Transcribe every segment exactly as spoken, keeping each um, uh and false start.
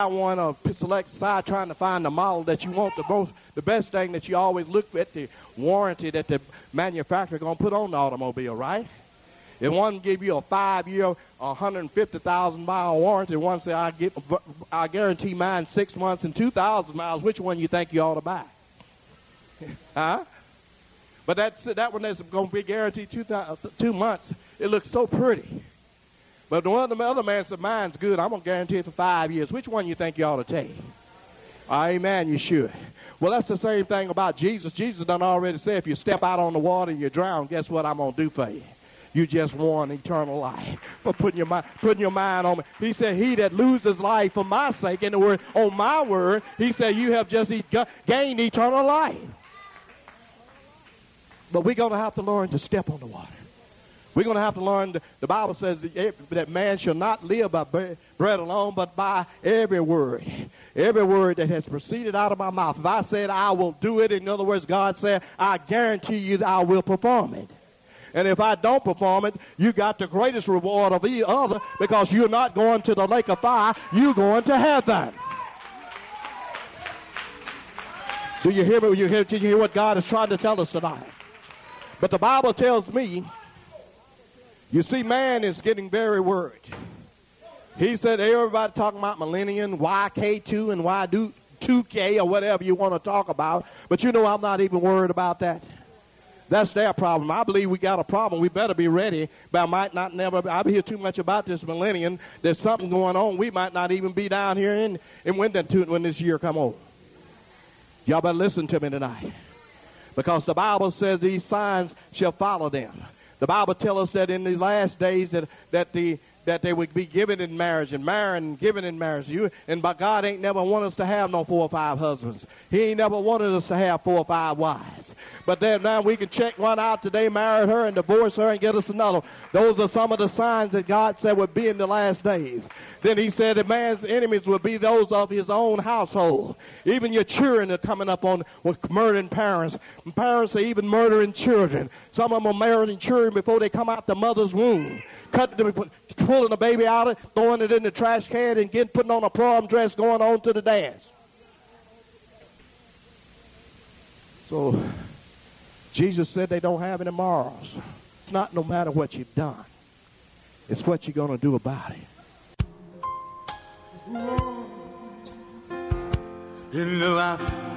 one or select side trying to find the model that you want the most, the best thing that you always look at the warranty that the manufacturer going to put on the automobile, right? If one give you a five-year, one hundred fifty thousand mile warranty, one say I get, I guarantee mine six months and two thousand miles. Which one you think you ought to buy? Huh? But that's that one that's going to be guaranteed two, two months. It looks so pretty. But the one the other man said, mine's good. I'm going to guarantee it for five years. Which one you think you ought to take? Amen, you should. Well, that's the same thing about Jesus. Jesus done already said, if you step out on the water and you drown, guess what I'm going to do for you? You just won eternal life for putting your mind, putting your mind on me. He said, he that loses life for my sake, in the word, on my word, he said, you have just e- gained eternal life. But we're going to have to learn to step on the water. We're going to have to learn, the, the Bible says that, that man shall not live by bread alone, but by every word. Every word that has proceeded out of my mouth. If I said I will do it, in other words, God said, I guarantee you that I will perform it. And if I don't perform it, you got the greatest reward of the other, because you're not going to the lake of fire, you're going to heaven. Do you hear me? You hear, do you hear what God is trying to tell us tonight? But the Bible tells me, you see, man is getting very worried. He said everybody talking about millennium, Y K two and Y two K or whatever you want to talk about. But you know I'm not even worried about that. That's their problem. I believe we got a problem. We better be ready. But I might not never, I hear too much about this millennium. There's something going on. We might not even be down here in, in Winton when this year come over. Y'all better listen to me tonight. Because the Bible says these signs shall follow them. The Bible tells us that in the last days that, that the that they would be given in marriage and marrying and given in marriage. You, and but God ain't never wanted us to have no four or five husbands. He ain't never wanted us to have four or five wives. But then now we can check one out today, marry her and divorce her and get us another. Those are some of the signs that God said would be in the last days. Then he said that man's enemies would be those of his own household. Even your children are coming up on with murdering parents. And parents are even murdering children. Some of them are murdering children before they come out the mother's womb. Cutting them, pulling the baby out of it, throwing it in the trash can, and getting putting on a prom dress, going on to the dance. So Jesus said they don't have any morals. It's not no matter what you've done. It's what you're going to do about it. You know I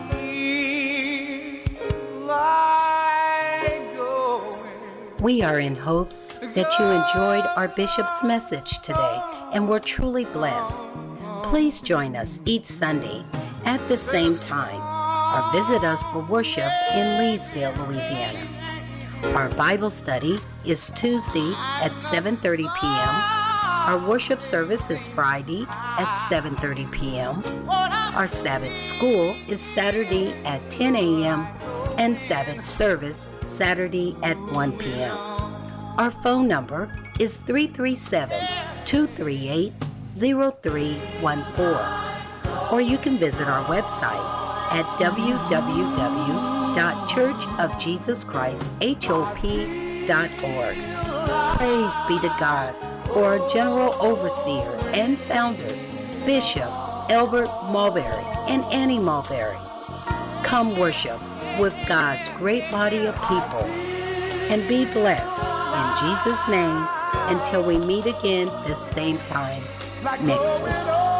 feel like going. We are in hopes that you enjoyed our bishop's message today and were truly blessed. Please join us each Sunday at the same time or visit us for worship in Leesville, Louisiana. Our Bible study is Tuesday at seven thirty p.m. Our worship service is Friday at seven thirty p.m. Our Sabbath school is Saturday at ten a.m. and Sabbath service Saturday at one p.m. Our phone number is three three seven, two three eight, zero three one four. Or you can visit our website at w w w dot church of jesus christ hop dot org. Praise be to God for our General Overseer and founders, Bishop Elbert Mulberry and Annie Mulberry. Come worship with God's great body of people and be blessed in Jesus' name until we meet again the same time next week.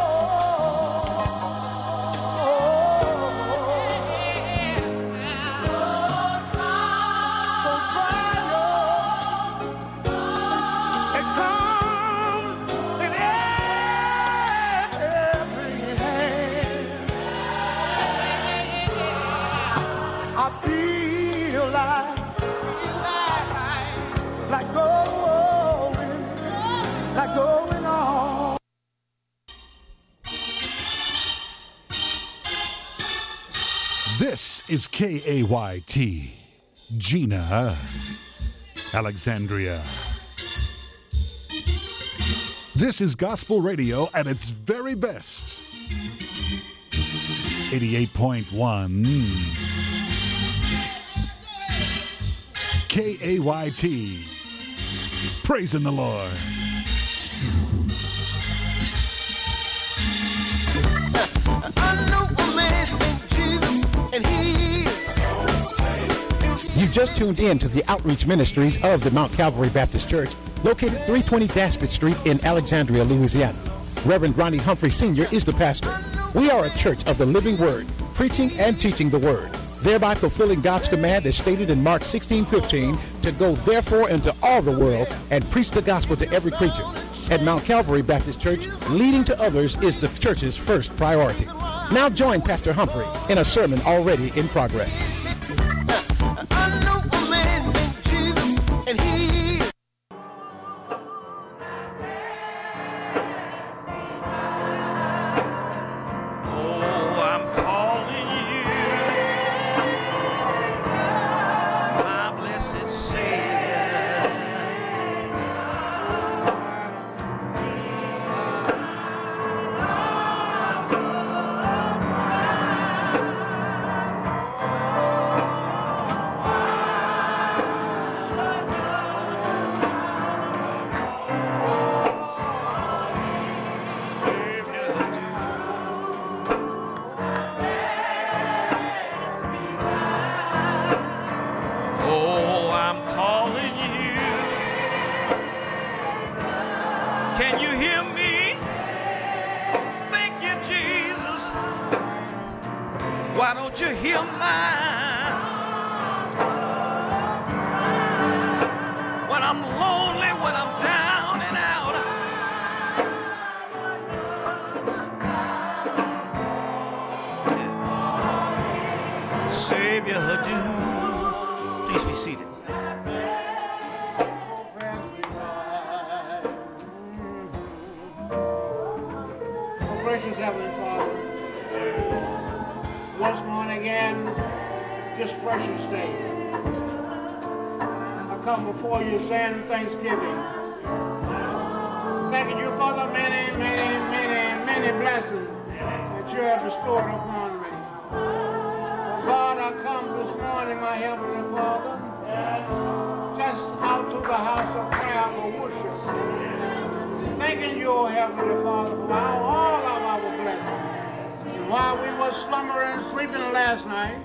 This is K A Y T, Gina, Alexandria. This is gospel radio at its very best. eighty-eight point one K A Y T, praising the Lord. just tuned in to the outreach ministries of the Mount Calvary Baptist Church, located three twenty Daspit Street in Alexandria, Louisiana. Reverend Ronnie Humphrey Senior is the pastor. We are a church of the living word, preaching and teaching the word, thereby fulfilling God's command as stated in Mark sixteen fifteen, to go therefore into all the world and preach the gospel to every creature. At Mount Calvary Baptist Church, leading to others is the church's first priority. Now join Pastor Humphrey in a sermon already in progress. I know a man named Jesus, and he oh, I'm calling you, my blessed Savior. Oh, I'm calling you. Can you hear me? Thank you, Jesus. Why don't you hear mine? When I'm lonely, when I'm down and out, Savior, do. Please be seated. Oh, gracious Heavenly Father, once more and again, this precious day, I come before you saying thanksgiving, thanking you for the many, many, many, many blessings that you have bestowed upon me. God, I come this morning, my Heavenly Father, just out to the house of prayer for worship. Thanking you, O Heavenly Father, for our, all of our blessings. And while we were slumbering, sleeping last night,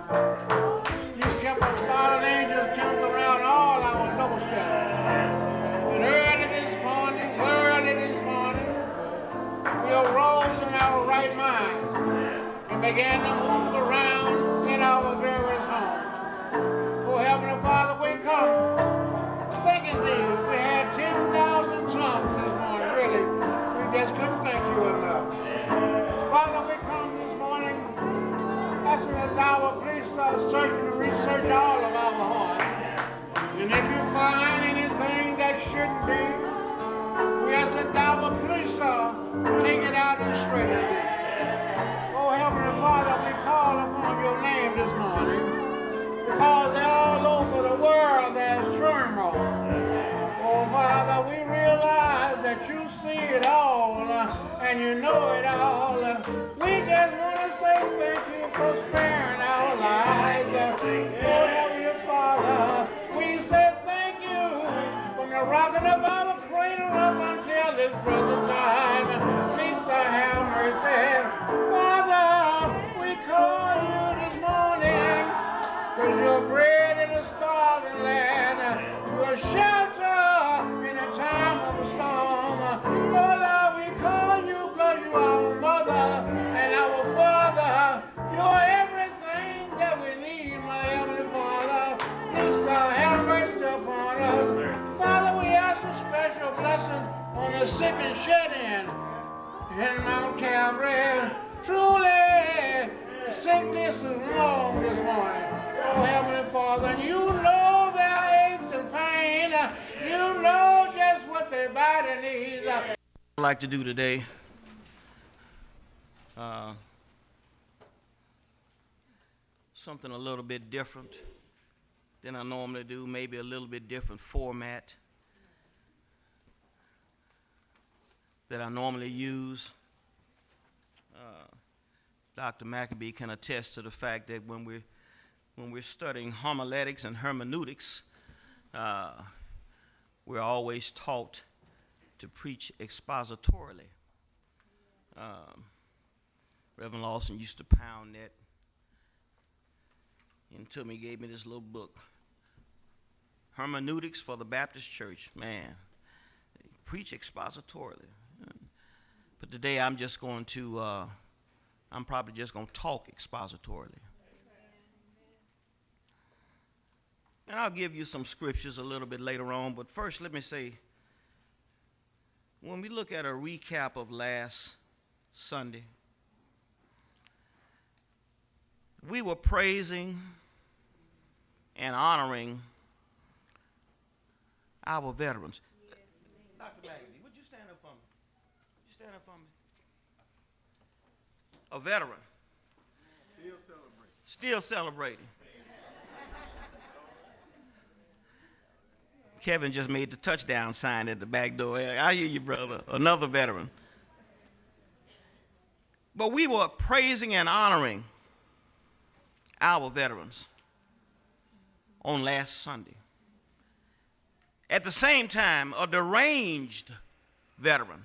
you kept us, fallen angels camped around all our doorsteps. And early this morning, early this morning, we arose in our right mind and began to move around in our various homes. Oh, Heavenly Father, we come thanking thee. If we had ten thousand tongues this morning, really, we just couldn't thank you enough. Father, we come this morning asking that thou would please uh, search and research all of our hearts. And if you find anything that shouldn't be, we ask that thou would please uh, take it out and straighten it. Oh, Heavenly Father, we call upon your name this morning because all over the world there's turmoil. Oh, Father, we realize that you see it all uh, and you know it all. Uh, we just want to say thank you for sparing our lives. Uh, oh, Heavenly Father, we say thank you from the rocking of our cradle up until this present time. Please uh, have mercy. Father, we call you this morning because you're bread in a starving land. You're shelter in a time of a storm. Oh, Lord, we call you because you are our mother and our father. You're everything that we need, my Heavenly Father. Please uh, have mercy upon us. Father, we ask a special blessing on the sick and shed in in Mount Calvary. Truly, the sickness is long this morning. Oh, Heavenly Father, you know their aches and pain. You know just what their body needs. I'd like to do today, uh, something a little bit different than I normally do, maybe a little bit different format that I normally use. Uh, Doctor McAbee can attest to the fact that when we're when we're studying homiletics and hermeneutics, uh, we're always taught to preach expositorily. Um, Reverend Lawson used to pound that into me, gave me this little book, hermeneutics for the Baptist church. Man, preach expositorily. But today I'm just going to, uh, I'm probably just going to talk expositorily. And I'll give you some scriptures a little bit later on, but first let me say, when we look at a recap of last Sunday, we were praising and honoring our veterans. Yes. Doctor Maggie, would you stand up for me? Would you stand up for me? A veteran. Still celebrating. Still celebrating. Kevin just made the touchdown sign at the back door. I hear you, brother. Another veteran. But we were praising and honoring our veterans on last Sunday. At the same time, a deranged veteran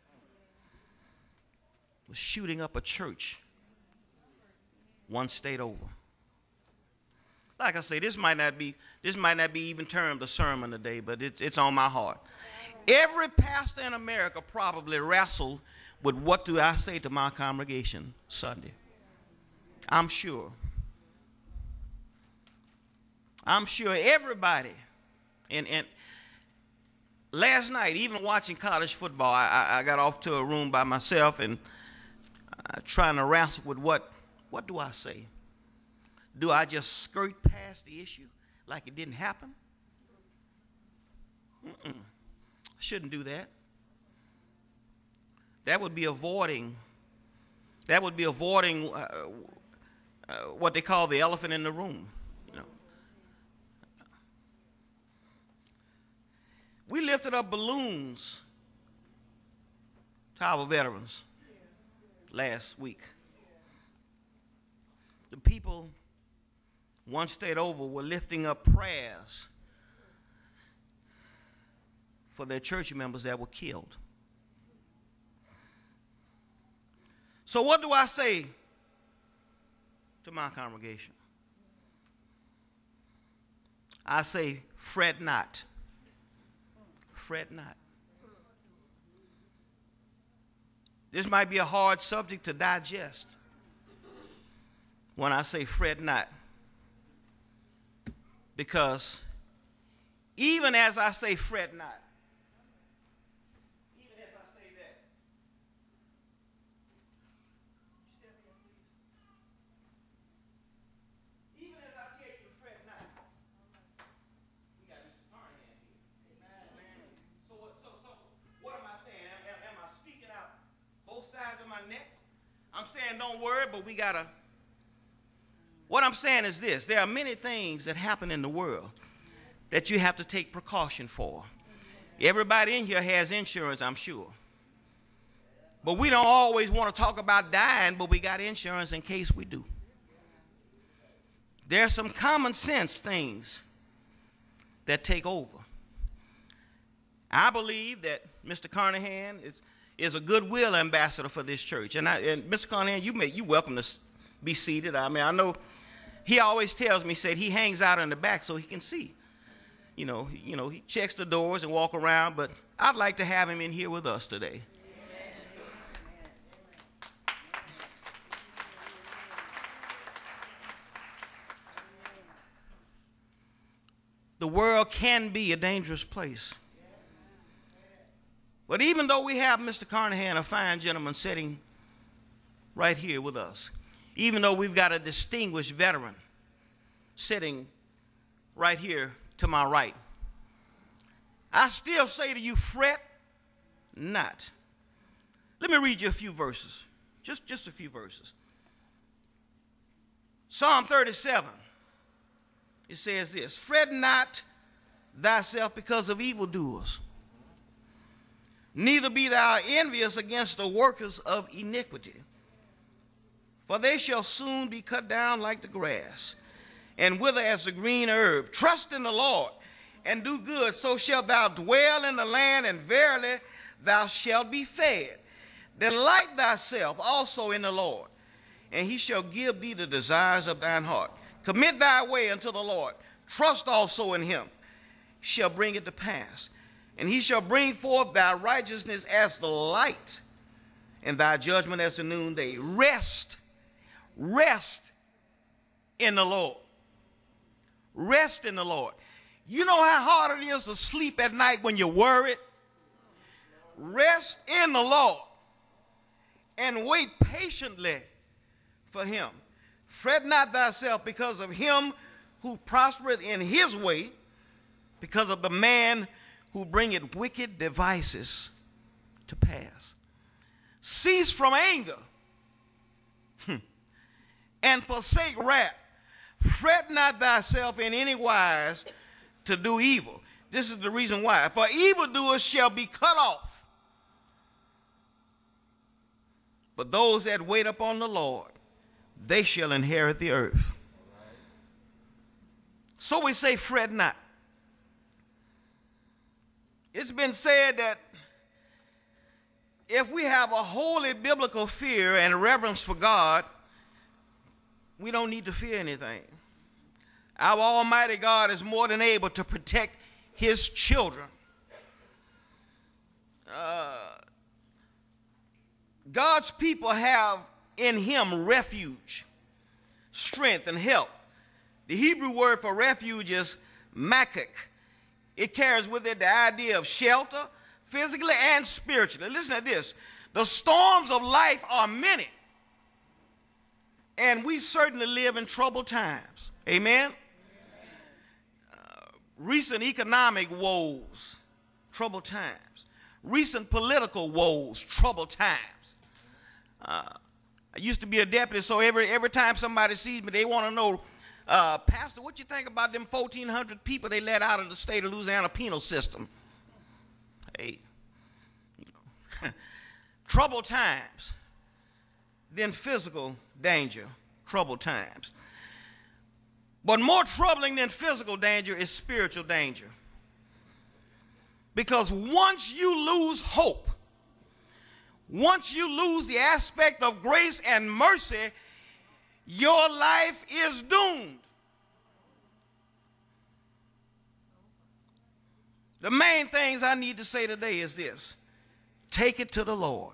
was shooting up a church one state over. Like I say, this might not be this might not be even termed a sermon today, but it's it's on my heart. Every pastor in America probably wrestled with what do I say to my congregation Sunday. I'm sure. I'm sure everybody. And and last night, even watching college football, I, I, I got off to a room by myself and uh, trying to wrestle with what what do I say? Do I just skirt past the issue like it didn't happen? Mm-mm. I shouldn't do that. That would be avoiding, that would be avoiding uh, uh, what they call the elephant in the room. You know. We lifted up balloons to our veterans last week. The people one state over were lifting up prayers for their church members that were killed. So what do I say to my congregation? I say, fret not. Fret not. This might be a hard subject to digest when I say fret not. Because even as I say fret not, even as I say that, even as I tell you to fret not, we got Mister Carnahan here. So what, so, so what am I saying? Am, am, am I speaking out both sides of my neck? I'm saying don't worry, but we got to. What I'm saying is this: there are many things that happen in the world that you have to take precaution for. Everybody in here has insurance, I'm sure. But we don't always want to talk about dying, but we got insurance in case we do. There are some common sense things that take over. I believe that Mister Carnahan is, is a goodwill ambassador for this church. And, I, and Mister Carnahan, you may, you welcome to be seated. I mean, I know he always tells me, said he hangs out in the back so he can see. You know, you know, he checks the doors and walk around, but I'd like to have him in here with us today. The world can be a dangerous place. But even though we have Mister Carnahan, a fine gentleman, sitting right here with us, even though we've got a distinguished veteran sitting right here to my right, I still say to you, fret not. Let me read you a few verses, just, just a few verses. Psalm thirty-seven, it says this: fret not thyself because of evildoers, neither be thou envious against the workers of iniquity, for they shall soon be cut down like the grass, and wither as the green herb. Trust in the Lord, and do good, so shalt thou dwell in the land, and verily thou shalt be fed. Delight thyself also in the Lord, and he shall give thee the desires of thine heart. Commit thy way unto the Lord. Trust also in him, shall bring it to pass. And he shall bring forth thy righteousness as the light, and thy judgment as the noonday. Rest, rest in the Lord. Rest in the Lord. You know how hard it is to sleep at night when you're worried? Rest in the Lord and wait patiently for him. Fret not thyself because of him who prospereth in his way, because of the man who bringeth wicked devices to pass. Cease from anger and forsake wrath. Fret not thyself in any wise to do evil. This is the reason why. For evildoers shall be cut off, but those that wait upon the Lord, they shall inherit the earth. So we say, fret not. It's been said that if we have a holy biblical fear and reverence for God, we don't need to fear anything. Our Almighty God is more than able to protect his children. Uh, God's people have in him refuge, strength, and help. The Hebrew word for refuge is makak. It carries with it the idea of shelter, physically and spiritually. Listen to this. The storms of life are many, and we certainly live in troubled times. Amen? Uh, recent economic woes, troubled times. Recent political woes, troubled times. Uh, I used to be a deputy, so every, every time somebody sees me, they want to know, uh, Pastor, what you think about them fourteen hundred people they let out of the state of Louisiana penal system? Hey, you know, troubled times, then physical danger, troubled times. But more troubling than physical danger is spiritual danger. Because once you lose hope, once you lose the aspect of grace and mercy, your life is doomed. The main things I need to say today is this: take it to the Lord.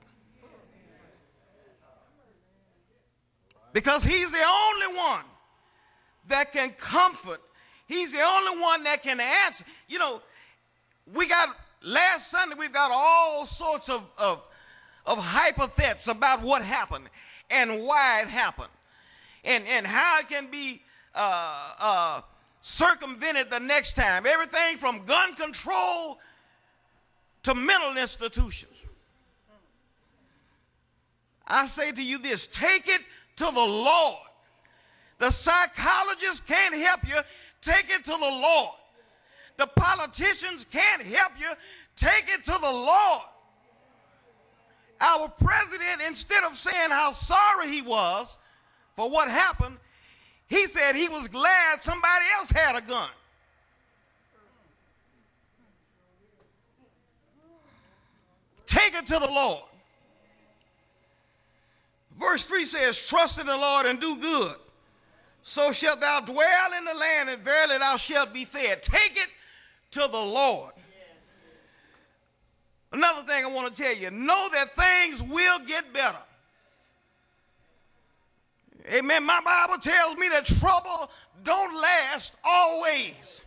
Because he's the only one that can comfort. He's the only one that can answer. You know, we got, last Sunday, we've got all sorts of, of, of hypothets about what happened and why it happened, and, and how it can be uh, uh, circumvented the next time. Everything from gun control to mental institutions. I say to you this: take it to the Lord. The psychologists can't help you. Take it to the Lord. The politicians can't help you. Take it to the Lord. Our president, instead of saying how sorry he was for what happened, he said he was glad somebody else had a gun. Take it to the Lord. Verse three says, trust in the Lord and do good, so shalt thou dwell in the land, and verily thou shalt be fed. Take it to the Lord. Another thing I want to tell you, know that things will get better. Amen. My Bible tells me that trouble don't last always.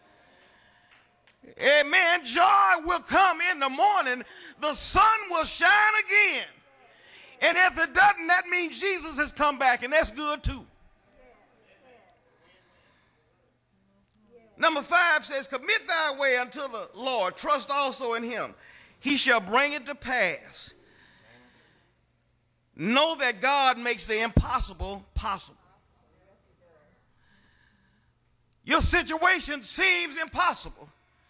Amen. Joy will come in the morning. The sun will shine again. And if it doesn't, that means Jesus has come back, and that's good too. Number five says, commit thy way unto the Lord. Trust also in him. He shall bring it to pass. Know that God makes the impossible possible. Your situation seems impossible.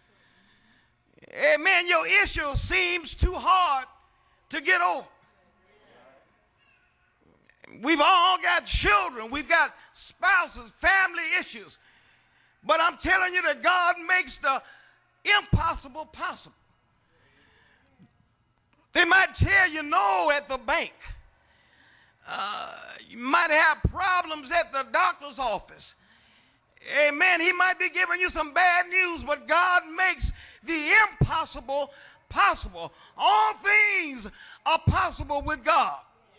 Amen. Your issue seems too hard to get over. We've all got children. We've got spouses, family issues. But I'm telling you that God makes the impossible possible. They might tell you no at the bank. Uh, you might have problems at the doctor's office. Amen. He might be giving you some bad news, but God makes the impossible possible. All things are possible with God.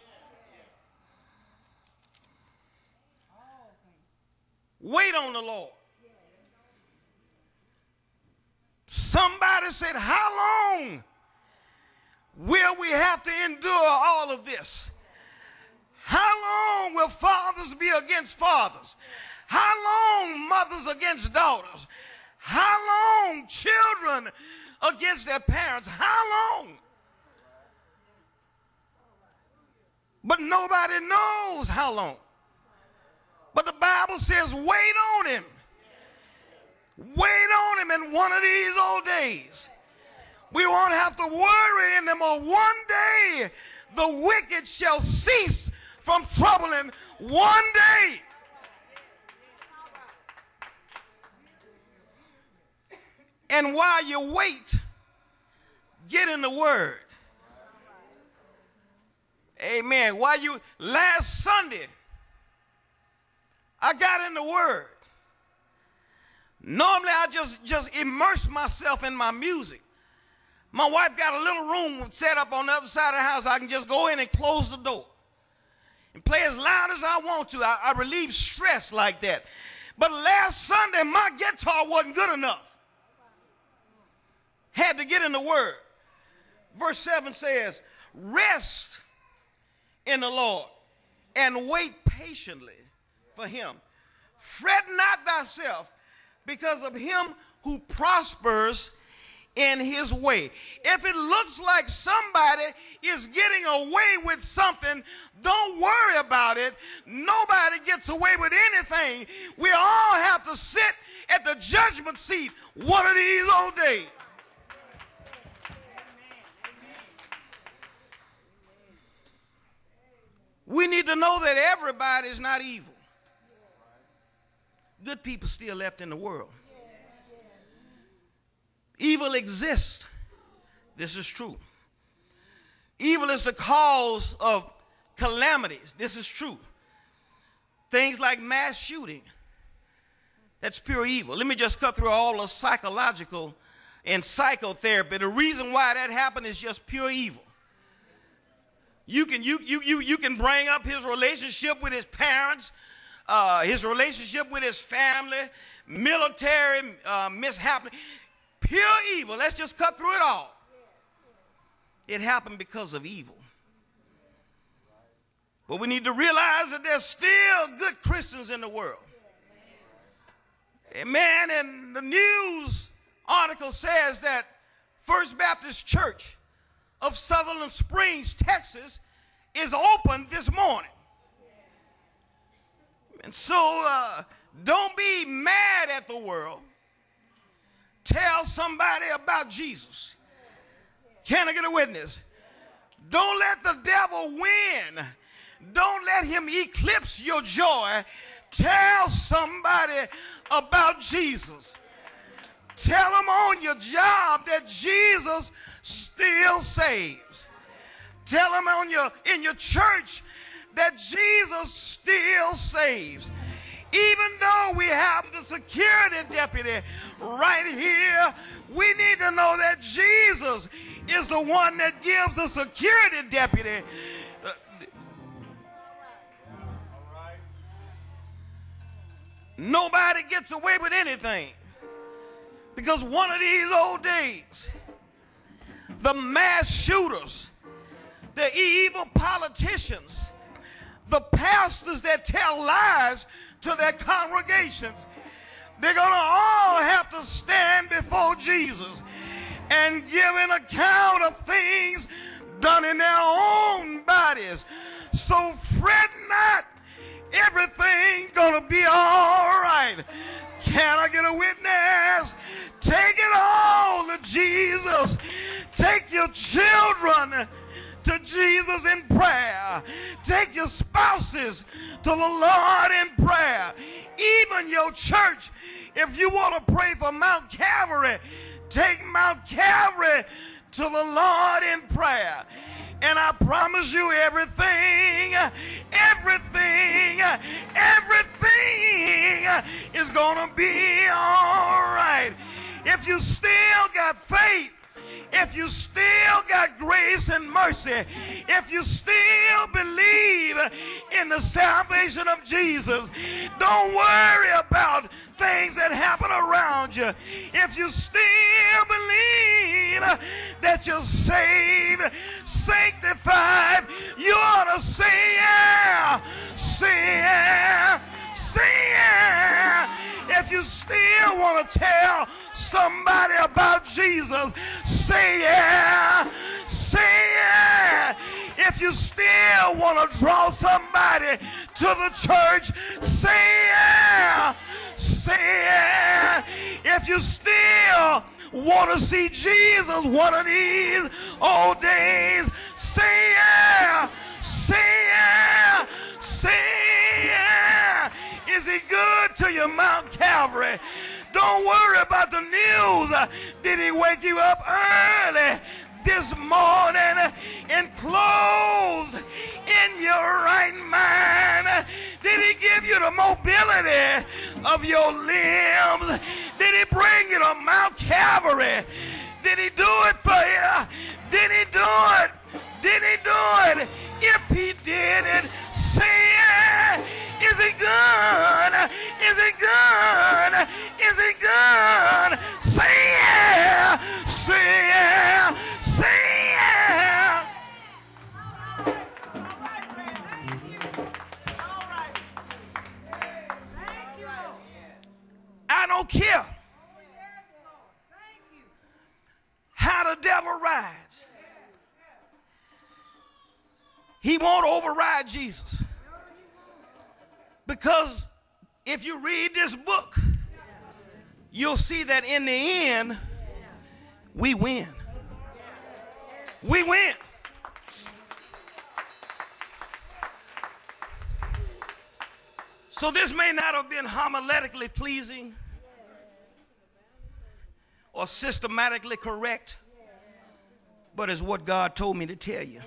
Wait on the Lord. Somebody said, how long will we have to endure all of this? How long will fathers be against fathers? How long mothers against daughters? How long children against their parents? How long? But nobody knows how long. But the Bible says, wait on him. Wait on him in one of these old days. We won't have to worry anymore. One day the wicked shall cease from troubling. One day. And while you wait, get in the Word. Amen. While you, last Sunday, I got in the Word. Normally, I just, just immerse myself in my music. My wife got a little room set up on the other side of the house. I can just go in and close the door and play as loud as I want to. I, I relieve stress like that. But last Sunday, my guitar wasn't good enough. Had to get in the Word. Verse seven says, rest in the Lord and wait patiently for him. Fret not thyself because of him who prospers in his way. If it looks like somebody is getting away with something, don't worry about it. Nobody gets away with anything. We all have to sit at the judgment seat one of these old days. We need to know that everybody is not evil. Good people still left in the world. Evil exists. This is true. Evil is the cause of calamities. This is true. Things like mass shooting. That's pure evil. Let me just cut through all the psychological and psychotherapy. The reason why that happened is just pure evil. You can, you, you, you, you can bring up his relationship with his parents, uh, his relationship with his family, military uh, mishap. Pure evil. Let's just cut through it all. It happened because of evil. But we need to realize that there's still good Christians in the world. Amen. And the news article says that First Baptist Church of Sutherland Springs, Texas, is open this morning. And so uh, don't be mad at the world. Tell somebody about Jesus. Can I get a witness? Don't let the devil win. Don't let him eclipse your joy. Tell somebody about Jesus. Tell them on your job that Jesus still saves. Tell them on your, in your church that Jesus still saves. Even though we have the security deputy right here, we need to know that Jesus is the one that gives the security deputy. Nobody gets away with anything. Because one of these old days, the mass shooters, the evil politicians, the pastors that tell lies to their congregations, they're going to all have to stand before Jesus and give an account of things done in their own bodies. So fret not, everything going to be all right. Can I get a witness? Take it all to Jesus. Take your children to Jesus in prayer. Take your spouses to the Lord in prayer. Even your church, if you want to pray for Mount Calvary, take Mount Calvary to the Lord in prayer. And I promise you everything, everything, everything is it's gonna be all right. If you still got faith, if you still got grace and mercy, if you still believe in the salvation of Jesus, don't worry about things that happen around you. If you still believe that you're saved, sanctified, you ought to say yeah, say yeah, say yeah. If you still want to tell somebody about Jesus, say yeah, say yeah. If you still want to draw somebody to the church, say yeah, say yeah. If you still want to see Jesus one of these old days, say yeah, say yeah, say yeah. Is he good to you, Mount Calvary? Don't worry about the news. Did he wake you up early this morning and clothed in your right mind? Did he give you the mobility of your limbs? Did he bring you to Mount Calvary? Did he do it for you? Did he do it? Did he do it? If he did it, say it. Is he good? Is he good? Is he good? Say yeah, say yeah, say yeah. I don't care how the devil rides. He won't override Jesus. Because if you read this book, you'll see that in the end, we win. We win. So this may not have been homiletically pleasing or systematically correct, but it's what God told me to tell you.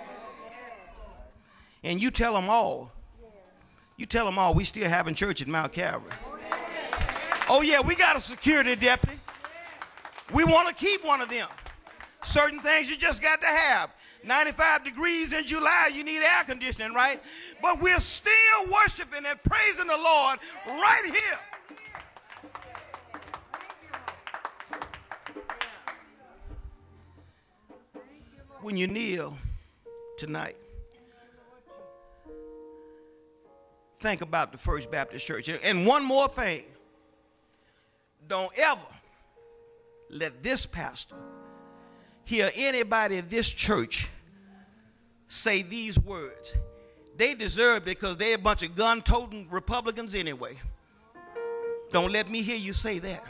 And you tell them all. You tell them all we still having church at Mount Calvary. Oh yeah, we got a security deputy. We want to keep one of them. Certain things you just got to have. ninety-five degrees in July, you need air conditioning, right? But we're still worshiping and praising the Lord right here. When you kneel tonight, think about the First Baptist Church. And one more thing. Don't ever let this pastor hear anybody in this church say these words. They deserve it because they're a bunch of gun-toting Republicans anyway. Don't let me hear you say that.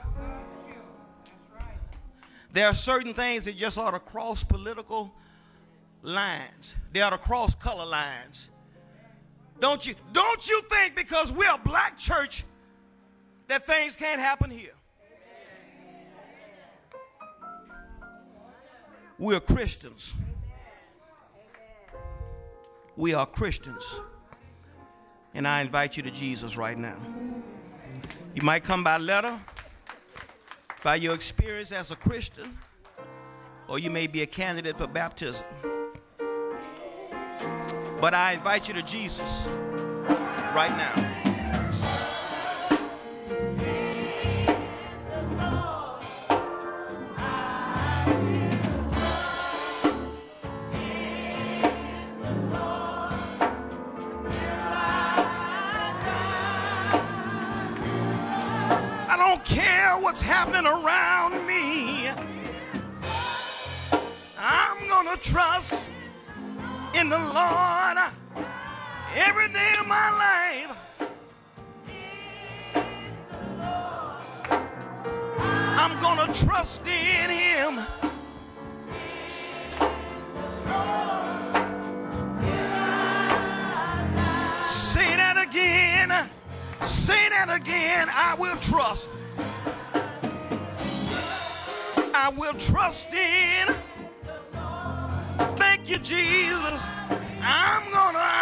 There are certain things that just ought to cross political lines. They ought to cross color lines. Don't you, don't you think because we're a black church that things can't happen here? We're Christians. We are Christians. And I invite you to Jesus right now. You might come by letter, by your experience as a Christian, or you may be a candidate for baptism. But I invite you to Jesus right now. I don't care what's happening around me. I'm gonna trust in the Lord every day of my life. I'm gonna trust in Him. Say that again. Say that again. I will trust. I will trust in. Thank you, Jesus. I'm gonna